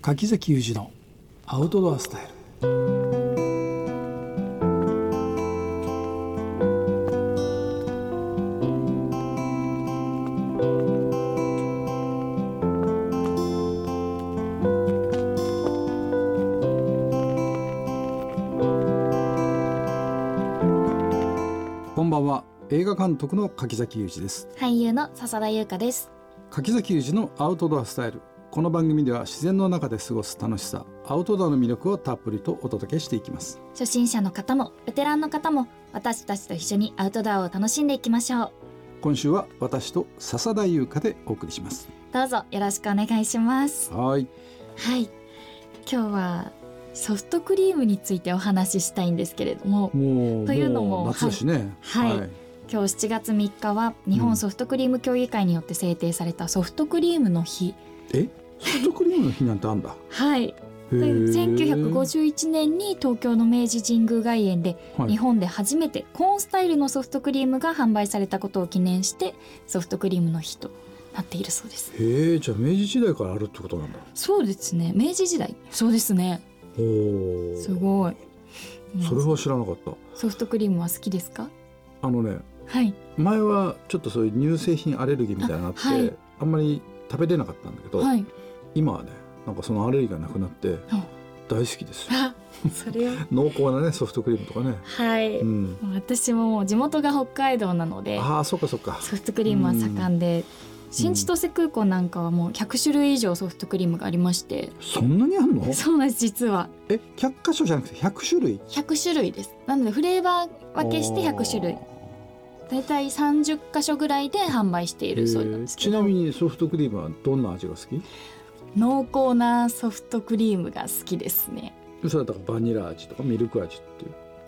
柿崎裕二のアウトドアスタイル。こんばんは。映画監督の柿崎裕二です。 俳優の笹田優香です。 柿崎裕二のアウトドアスタイル。この番組では自然の中で過ごす楽しさ、アウトドアの魅力をたっぷりとお届けしていきます。 初心者の方もベテランの方も私たちと一緒にアウトドアを楽しんでいきましょう。 今週は私と笹田優香でお送りします。 どうぞよろしくお願いします。 はい、 今日はソフトクリームについてお話ししたいんですけれども、 もうというのも夏だしね。 今日7月3日は日本ソフトクリーム協議会によって制定されたソフトクリームの日。 ソフトクリームの日なんてあんだ。 1951年に東京の明治神宮外苑で日本で初めてコーンスタイルのソフトクリームが販売されたことを記念してソフトクリームの日となっているそうです。 じゃあ明治時代からあるってことなんだ。 そうですね、明治時代。そうですね。すごい。 それは知らなかった。 ソフトクリームは好きですか？ 前はちょっとそういう乳製品アレルギーみたいなのがあって、あんまり食べれなかったんだけど、今はね、なんかそのアレルギーがなくなって大好きですよ。 それを濃厚なねソフトクリームとかね。 私ももう地元が北海道なので、 そっかソフトクリームは盛んで、新千歳空港なんかはもう100種類以上ソフトクリームがありまして。そんなにあるの？そうなんです、実は。 100箇所じゃなくて100種類 ？100種類です。なのでフレーバー分けして100種類、だいたい30箇所ぐらいで販売しているそうなんですけど。 ちなみにソフトクリームはどんな味が好き？ 濃厚なソフトクリームが好きですね。 それだからバニラ味とかミルク味っていう。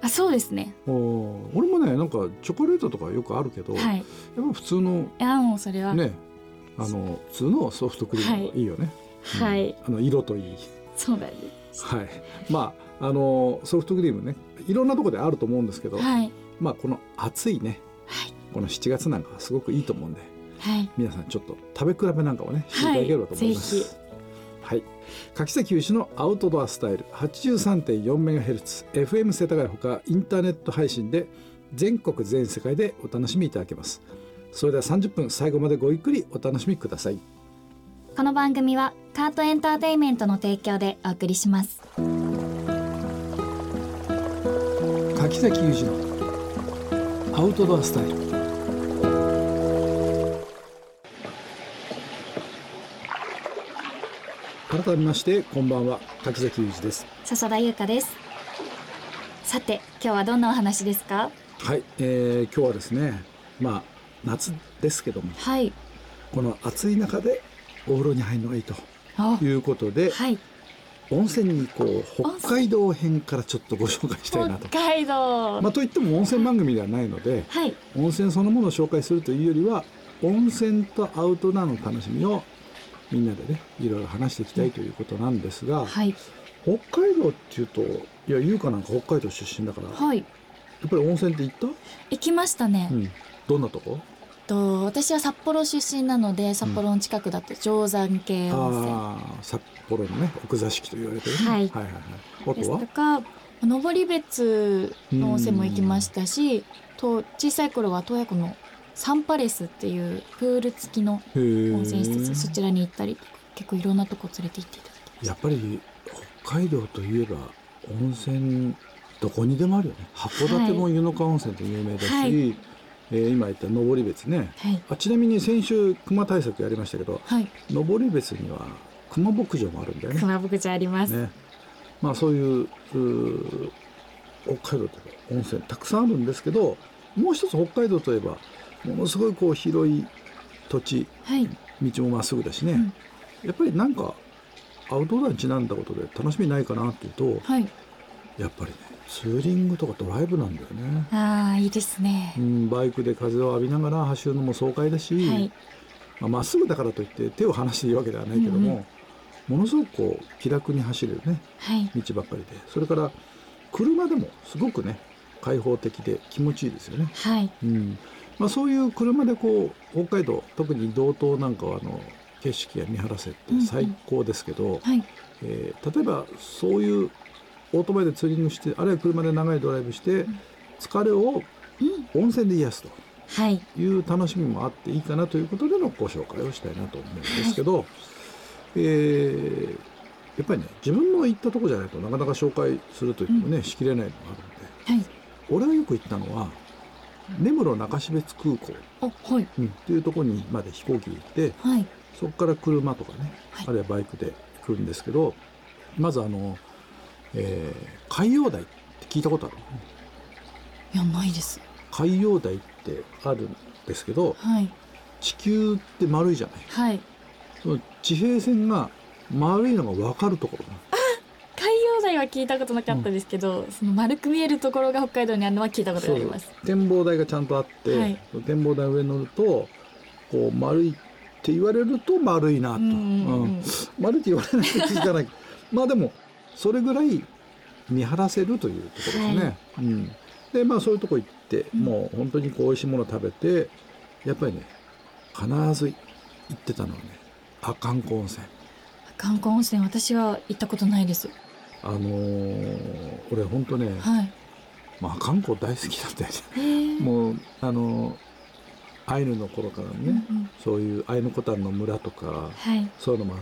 そうですね。 俺もね、なんかチョコレートとかよくあるけど、やっぱ普通のもうそれはね、 普通のソフトクリームがいいよね。色といい。 そうなんです。 ソフトクリームね、いろんなところであると思うんですけど、この暑いね、この7月なんかはすごくいいと思うんで、皆さんちょっと食べ比べなんかをねしていただければと思います。柿崎裕二のアウトドアスタイル 83.4MHz FM 世田谷ほかインターネット配信で全国全世界でお楽しみいただけます。それでは30分最後までごゆっくりお楽しみください。 この番組はカートエンターテインメントの提供でお送りします。 柿崎裕二のアウトドアスタイル。改めましてこんばんは、柿崎裕二です。 笹田優香です。さて今日はどんなお話ですか？ 今日はですね、夏ですけども、この暑い中でお風呂に入るのがいいということで、温泉に行こう北海道編からちょっとご紹介したいなと。 北海道、 といっても温泉番組ではないので、温泉そのものを紹介するというよりは温泉とアウトドアの楽しみをみんなでねいろいろ話していきたいということなんですが、北海道っていうと、優香なんか北海道出身だから、やっぱり温泉って行きましたね。 どんなとこ？ 私は札幌出身なので、札幌の近くだと定山渓温泉、 札幌のね奥座敷と言われてるね。 ですとか登別の温泉も行きましたし、小さい頃は洞爺湖のサンパレスっていうプール付きの温泉施設、そちらに行ったりとか、結構いろんなとこ連れて行っていただきました。 やっぱり北海道といえば温泉どこにでもあるよね。函館も湯の川温泉って有名だし、今言った登別ね、ちなみに先週熊対策やりましたけど、登別には熊牧場もあるんだよね。 熊牧場あります、 そういう北海道とか温泉たくさんあるんですけど、もう一つ北海道といえばものすごい広い土地、道もまっすぐだしね、やっぱりなんかアウトドアにちなんだことで楽しみないかなっていうと、やっぱりねツーリングとかドライブなんだよね。 いいですね。 バイクで風を浴びながら走るのも爽快だし、まっすぐだからといって手を離していいわけではないけども、ものすごく気楽に走れるね、道ばっかりで、それから車でもすごくね開放的で気持ちいいですよね。そういう車で北海道、特に道東なんかは景色が見晴らせって最高ですけど、 はい、 例えばそういうオートバイでツーリングして、あるいは車で長いドライブして、疲れを温泉で癒すという楽しみもあっていいかなということでのご紹介をしたいなと思うんですけど、やっぱりね、自分の行ったとこじゃないとなかなか紹介するといってもね、しきれないのがあるので、俺がよく行ったのは根室中標津空港っていうところにまで飛行機で行って、そこから車とかね、あるいはバイクで来るんですけど、まず海洋台って聞いたことある？ いや、ないです。 海洋台ってあるんですけど、地球って丸いじゃない、その地平線が丸いのが分かるところ。 海洋台は聞いたことなかったですけど、その丸く見えるところが北海道にあるのは聞いたことがあります。 展望台がちゃんとあって、展望台の上に乗るとこう丸いって言われると丸いなと、丸いって言われないと気づかないまあでもそれぐらい見晴らせるというところですね。でまあそういうとこ行って、もう本当に美味しいもの食べて、やっぱりね、必ず行ってたのはね、阿寒湖温泉。 阿寒湖温泉、私は行ったことないです。 俺本当ね、阿寒湖大好きだったよね。もうアイヌの頃からね、そういうアイヌコタンの村とか、そういうのもあって、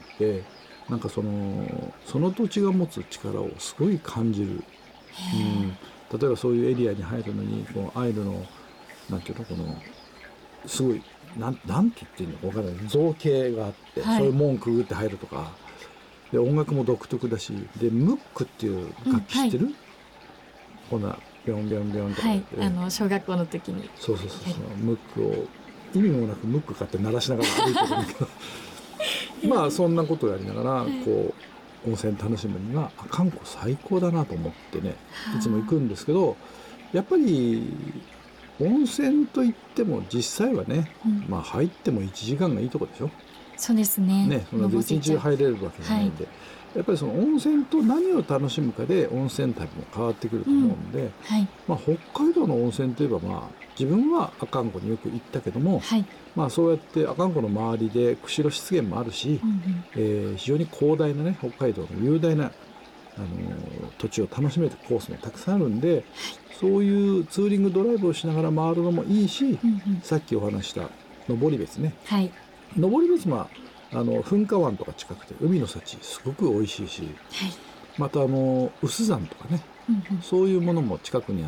なんかその土地が持つ力をすごい感じる。例えばそういうエリアに入るのに、こうアイヌのなんていうの、このすごいなんて言っていいのか分からない造形があって、そういう門くぐって入るとかで、音楽も独特だし、でムックっていう楽器知ってる？こんなビョンビョンビョンとか、 小学校の時にそうムックを意味もなくムック買って鳴らしながら歩いてるんだけどまあそんなことをやりながらこう温泉楽しむには阿寒湖最高だなと思ってね、いつも行くんですけど、やっぱり温泉といっても実際はね、まあ入っても1時間がいいとこでしょ。 そうですね。 そんな一日中入れるわけじゃないんで、やっぱりその温泉と何を楽しむかで温泉旅も変わってくると思うんで、まあ北海道の温泉といえば、まあ自分は阿寒湖によく行ったけども、まあそうやって阿寒湖の周りで釧路湿原もあるし、非常に広大なね、北海道の雄大な土地を楽しめるコースもたくさんあるんで、そういうツーリングドライブをしながら回るのもいいし、さっきお話した登別ね、登別は噴火湾とか近くて海の幸すごく美味しいし、また有珠山とかね、そういうものも近くにあって、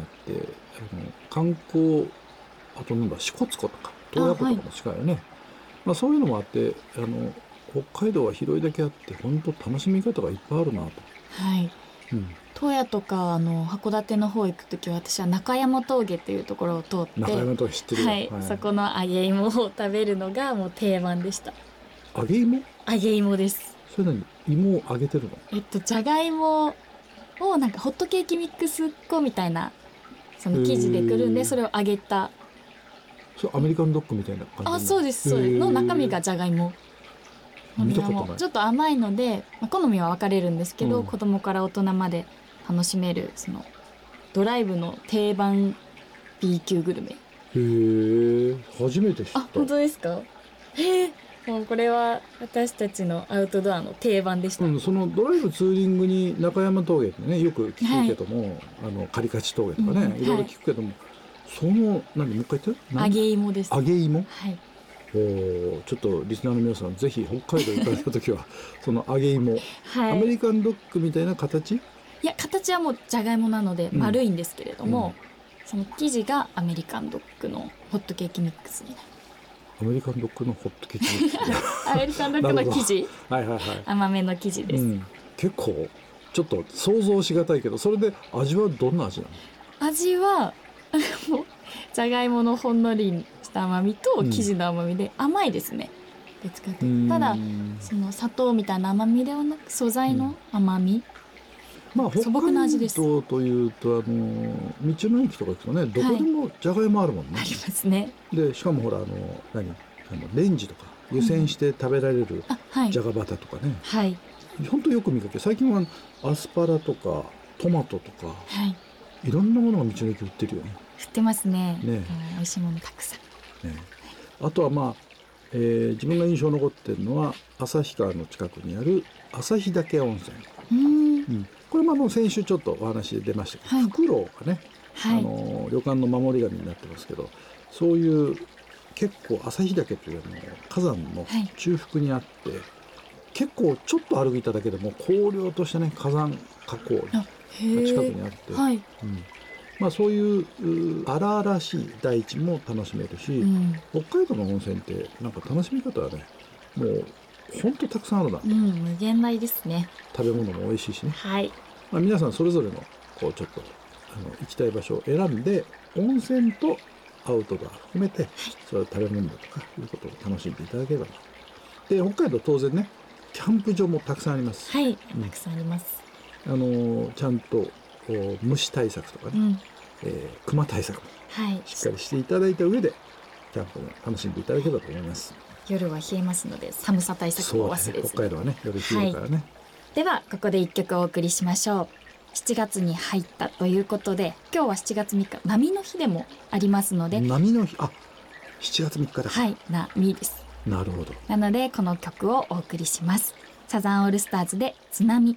観光、あとなんだ、支笏湖とか洞爺湖とかも近いよね。まあ、そういうのもあって、北海道は広いだけあって本当楽しみ方がいっぱいあるなと。 洞爺とか函館の方行くときは、私は中山峠っていうところを通って、 中山峠知ってるよ、 そこの揚げ芋を食べるのがもう定番でした。 揚げ芋？ 揚げ芋です。 それ何？芋を揚げてるの？ じゃがいもをなんかホットケーキミックス粉みたいなその生地でくるんで、それを揚げた。 それアメリカンドッグみたいな感じ？ そうですそうです。の中身がじゃがいも。 見たことない。 ちょっと甘いので、好みは分かれるんですけど、子供から大人まで楽しめるそのドライブの定番 B 級グルメ。 初めて知った。 本当ですか？もうこれは私たちのアウトドアの定番でした。 そのドライブツーリングに中山峠ってね、よく聞くけども、カリカチ峠とかね、いろいろ聞くけども、そのもう一回言って。 揚げ芋です。 揚げ芋？ちょっとリスナーの皆さん、ぜひ北海道行かれた時はその揚げ芋、アメリカンドッグみたいな形？いや、形はもうじゃがいもなので丸いんですけれども、その生地がアメリカンドッグのホットケーキミックスになる。 アメリカンドッグのホットケーキミックスアメリカンドッグの生地甘めの生地です、 結構ちょっと想像しがたいけど、それで味はどんな味なの？ 味はじゃがいものほんのりした甘みと生地の甘みで甘いですね。ただその砂糖みたいな甘みではなく、素材の甘み、 まあ北海道というと道の駅とか行くとね、どこでもじゃがいもあるもんね。 ありますね。 でしかもほらレンジとか湯煎して食べられるじゃがバタとかね、本当よく見かけ。最近はアスパラとかトマトとか、いろんなものが道の駅売ってるよね。 売ってますね。美味しいものたくさん。 あとはまあ自分が印象に残ってるのは旭川の近くにある旭岳温泉。これも先週ちょっとお話出ましたけど、フクロウがね、旅館の守り神になってますけど、そういう結構旭岳という火山の中腹にあって、結構ちょっと歩いただけでも荒涼としたね火山火口が近くにあって、そういう荒々しい大地も楽しめるし、北海道の温泉ってなんか楽しみ方はね、もうほんとたくさんあるな、 無限大ですね。 食べ物も美味しいしね、皆さんそれぞれのこうちょっと行きたい場所を選んで、温泉とアウトドア含めて、それを食べ物とかいうことを楽しんでいただければと。で、北海道当然ね、キャンプ場もたくさんあります。 たくさんあります。 ちゃんと虫対策とかね、熊対策もしっかりしていただいた上で、キャンプも楽しんでいただければと思います。 夜は冷えますので、寒さ対策も忘れず。 北海道はね、夜冷えるからね。 ではここで1曲お送りしましょう。7月に入ったということで、今日は7月3日波の日でもありますので。 波の日、7月3日だ。 波です。 なるほど。 なのでこの曲をお送りします。サザンオールスターズで津波。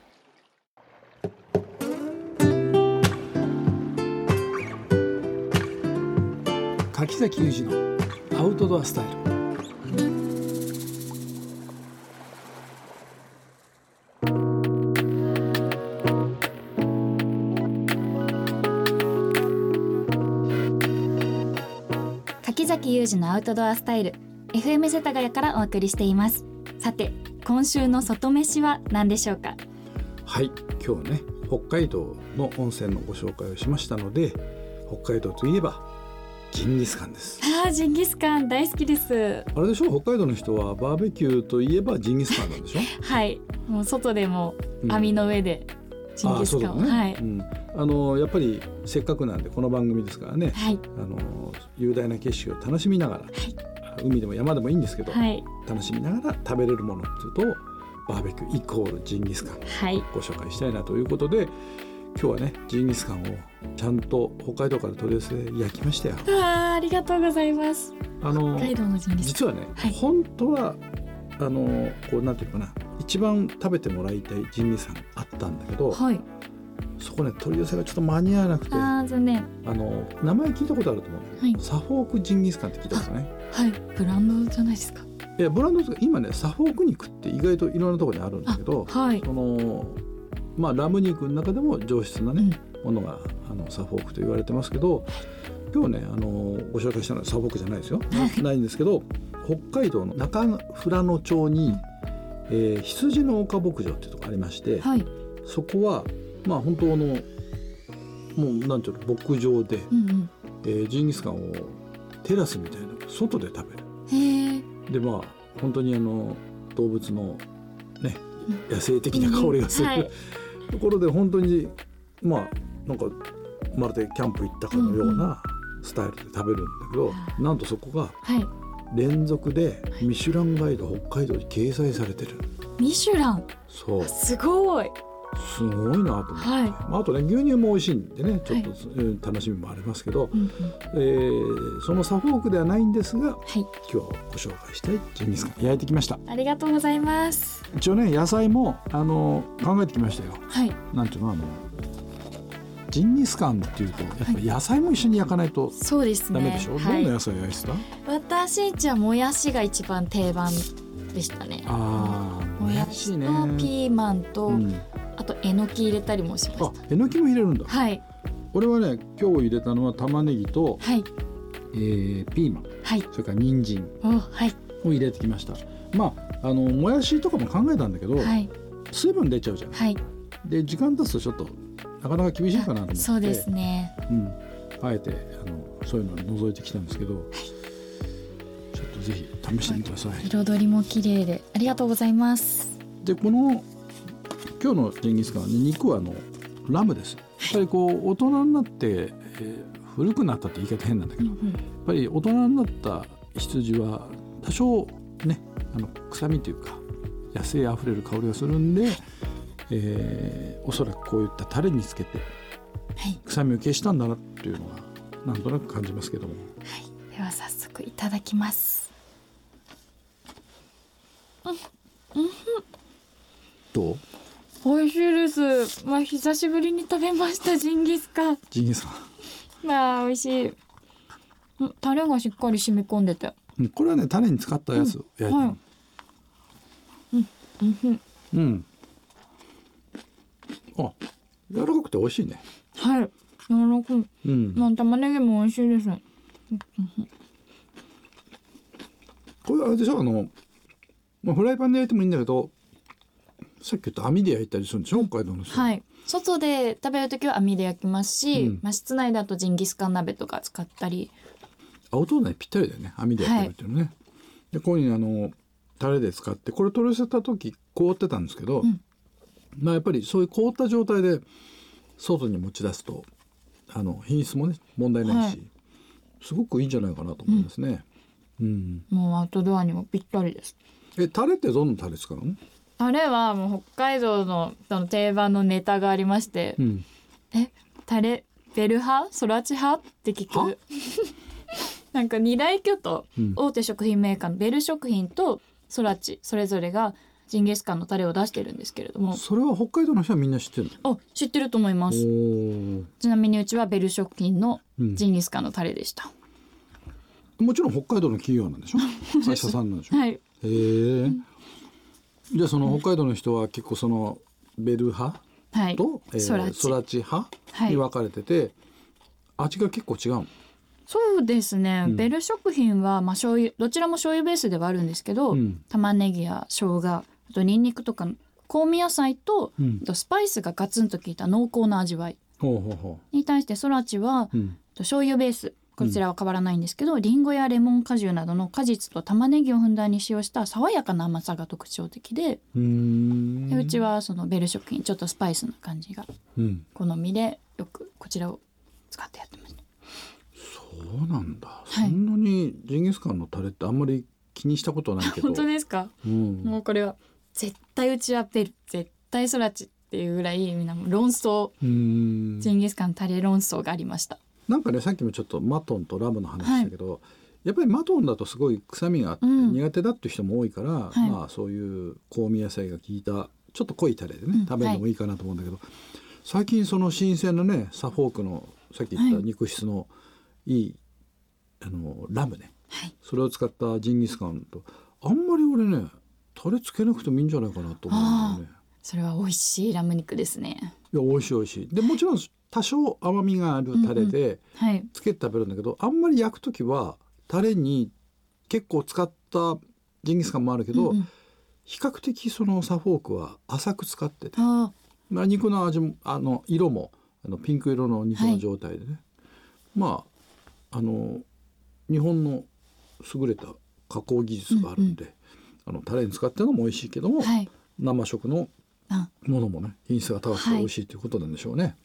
柿崎裕二のアウトドアスタイル。 柿崎裕二のアウトドアスタイル、 FM 世田谷からお送りしています。さて、今週の外飯は何でしょうか。 はい、今日ね、北海道の温泉のご紹介をしましたので、北海道といえばジンギスカンです。 ジンギスカン大好きです。 あれでしょ、北海道の人はバーベキューといえばジンギスカンなんでしょもう外でも網の上でジンギスカンを、 やっぱりせっかくなんでこの番組ですからね、雄大な景色を楽しみながら、海でも山でもいいんですけど、楽しみながら食べれるものっていうと、バーベキューイコールジンギスカン、ご紹介したいなということで、今日はね、ジンギスカンをちゃんと北海道から取り寄せて焼きましたよ。 ありがとうございます。北海道のジンギスカン、 実はね、本当はこうなんていうかな、一番食べてもらいたいジンギスカンあったんだけど、そこね、取り寄せがちょっと間に合わなくて、 残念。 名前聞いたことあると思う、サフォークジンギスカンって聞いたことね。 ブランドじゃないですか。 いや、ブランドですか。今ね、サフォーク肉って意外といろんなところにあるんだけど、ラム肉の中でも上質なね、ものがサフォークと言われてますけど、今日ね、ご紹介したのはサフォークじゃないですよ、ないんですけど、北海道の中富良野町に、羊の丘牧場っていうところありまして、そこは本当のもうなんていうの、牧場で、ジンギスカンをテラスみたいな外で食べる。で本当に動物のね、野生的な香りがする、ところで、本当になんかまるでキャンプ行ったかのようなスタイルで食べるんだけど、なんとそこが連続でミシュランガイド北海道に掲載されてる。 ミシュラン、 そう、 すごいなと思って、あとね、牛乳も美味しいんでね、ちょっと、楽しみもありますけど、そのサフォークではないんですが、今日ご紹介したいジンギスカン焼いてきました。 ありがとうございます。 一応ね、野菜も考えてきましたよ。なんていうの、ジンギスカンっていうとやっぱり野菜も一緒に焼かないとダメでしょ。どんな野菜焼いてた？ 私じゃもやしが一番定番でしたね。もやしとピーマンと、あとえのき入れたりもしました。 えのきも入れるんだ。俺はね、今日入れたのは玉ねぎと、ピーマン、それから人参を入れてきました。もやしとかも考えたんだけど、水分出ちゃうじゃん。で、時間経つとちょっとなかなか厳しいかなと思って、 そうですね、 あえてそういうのを除いてきたんですけど、ちょっとぜひ試してみてください。 彩りも綺麗でありがとうございます。 で、この今日のジンギスカンは、肉はラムです。やっぱりこう大人になって、古くなったって言い方変なんだけど、やっぱり大人になった羊は多少ね、臭みというか野生あふれる香りがするんで、おそらくこういったタレにつけて臭みを消したんだなっていうのがなんとなく感じますけども。 では早速いただきます。 どう？ 美味しいです。久しぶりに食べました。ジンギスカン。 ジンギスカン。美味しい。タレがしっかり染み込んでて。 これはね、タレに使ったやつ焼いてる。はい。あ、柔らかくて美味しいね。 はい。柔らかい。玉ねぎも美味しいです。 これあれでしょ、フライパンで焼いてもいいんだけど、さっき言った網で焼いたりするんでしょ、北海道の人。 はい。外で食べるときは網で焼きますし、室内だとジンギスカン鍋とか使ったり。 アウトドアにぴったりだよね、網で焼けるっていうのね。はい、でこういうふうにタレで使って、これ取り寄せた時凍ってたんですけど、やっぱりそういう凍った状態で外に持ち出すと品質もね問題ないし、すごくいいんじゃないかなと思いますね。 もうアウトドアにもぴったりです。 タレってどんなタレ使うの？ タレはもう北海道の定番のネタがありまして、タレベル派ソラチ派って聞くなんか二大巨頭、大手食品メーカーのベル食品とソラチ、それぞれがジンギスカンのタレを出してるんですけれども。 それは北海道の人はみんな知ってるの？ 知ってると思います。ちなみにうちはベル食品のジンギスカンのタレでした。 もちろん北海道の企業なんでしょ会社さんなんでしょ。はい。じゃあその北海道の人は結構そのベル派と、ソラチ派に分かれてて、味が結構違うの？ そうですね、ベル食品は醤油、どちらも醤油ベースではあるんですけど、玉ねぎや生姜、あとニンニクとか香味野菜と、スパイスがガツンと効いた濃厚な味わいに対して、ソラチは、醤油ベース、こちらは変わらないんですけど、リンゴやレモン果汁などの果実と玉ねぎをふんだんに使用した爽やかな甘さが特徴的で、うちはそのベル食品ちょっとスパイスな感じが好みで、よくこちらを使ってやってました。 そうなんだ、そんなにジンギスカンのタレってあんまり気にしたことないけど。 本当ですか？もうこれは絶対うちはベル、絶対ソラチっていうぐらいみんな論争、ジンギスカンタレ論争がありました。 なんかね、さっきもちょっとマトンとラムの話したけど、やっぱりマトンだとすごい臭みがあって苦手だっていう人も多いから、そういう香味野菜が効いたちょっと濃いタレでね、食べるのもいいかなと思うんだけど、最近その新鮮なねサフォークのさっき言った肉質のいいラムね、それを使ったジンギスカンとあんまり俺ねタレつけなくてもいいんじゃないかなと思うんだよね。 それは美味しいラム肉ですね。 いや美味しい美味しい。でもちろん多少甘みがあるタレでつけて食べるんだけど、あんまり焼くときはタレに結構使ったジンギスカンもあるけど、比較的そのサフォークは浅く使ってて、肉の味も色もピンク色の肉の状態でね、日本の優れた加工技術があるんで、タレに使ってるのも美味しいけども、生食のものもね品質が高くて美味しいということなんでしょうね。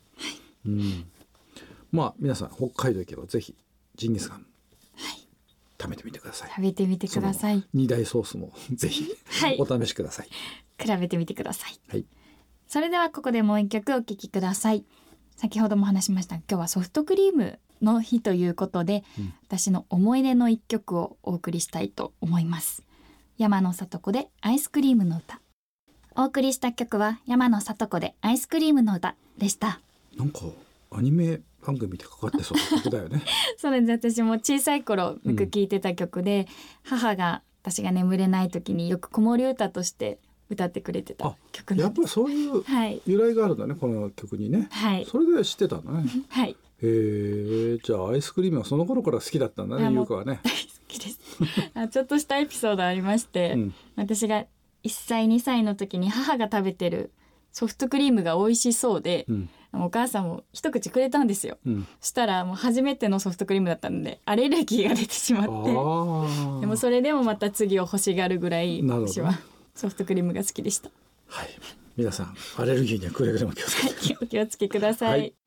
皆さん北海道行けばぜひジンギスカン食べてみてください。 食べてみてください。 2大ソースもぜひお試しください。 比べてみてください。それではここでもう一曲お聴きください。先ほども話しましたが、今日はソフトクリームの日ということで、私の思い出の一曲をお送りしたいと思います。山野里子でアイスクリームの歌。お送りした曲は山野里子でアイスクリームの歌でした。 なんかアニメ番組でかかってそうな曲だよね。 そうです。私も小さい頃よく聴いてた曲で、母が私が眠れない時によく子守歌として歌ってくれてた曲なんです。 やっぱりそういう由来があるんだね、この曲にね。それで知ってたんだね。じゃあアイスクリームはその頃から好きだったんだね、ゆうかはね。 大好きです。ちょっとしたエピソードありまして、私が1歳2歳の時に母が食べてるソフトクリームが美味しそうで、お母さんも一口くれたんですよ。そしたらもう初めてのソフトクリームだったのでアレルギーが出てしまって、でもそれでもまた次を欲しがるぐらい私はソフトクリームが好きでした。 皆さんアレルギーにはくれぐれも気をつけて、 お気をつけください。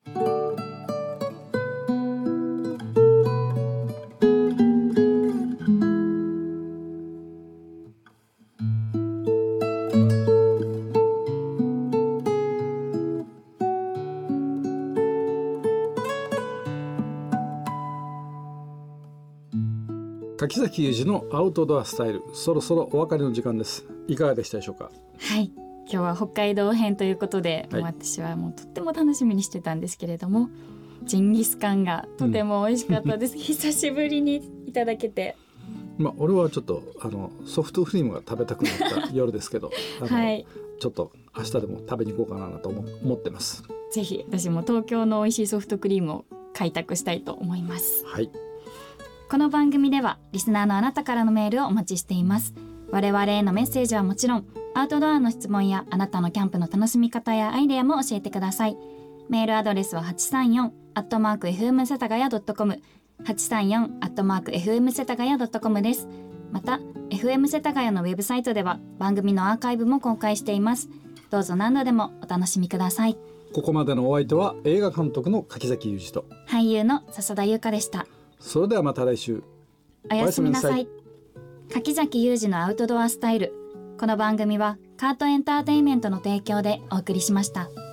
柿崎裕二のアウトドアスタイル、そろそろお別れの時間です。いかがでしたでしょうか？ 今日は北海道編ということで、 はい、 私はもうとっても楽しみにしてたんですけれども、ジンギスカンがとても美味しかったです、久しぶりにいただけて、 俺はちょっとソフトクリームが食べたくなった夜ですけどはい、ちょっと明日でも食べに行こうかなと思ってます。 ぜひ私も東京の美味しいソフトクリームを開拓したいと思います。 はい、 この番組ではリスナーのあなたからのメールをお待ちしています。我々へのメッセージはもちろん、アウトドアの質問やあなたのキャンプの楽しみ方やアイデアも教えてください。メールアドレスは834@fm世田谷.com、 834@fm世田谷.com です。また FM 世田谷のウェブサイトでは番組のアーカイブも公開しています。どうぞ何度でもお楽しみください。 ここまでのお相手は映画監督の柿崎裕二と俳優の笹田優香でした。 それではまた来週。 おやすみなさい。柿崎裕二のアウトドアスタイル。この番組はカートエンターテインメントの提供でお送りしました。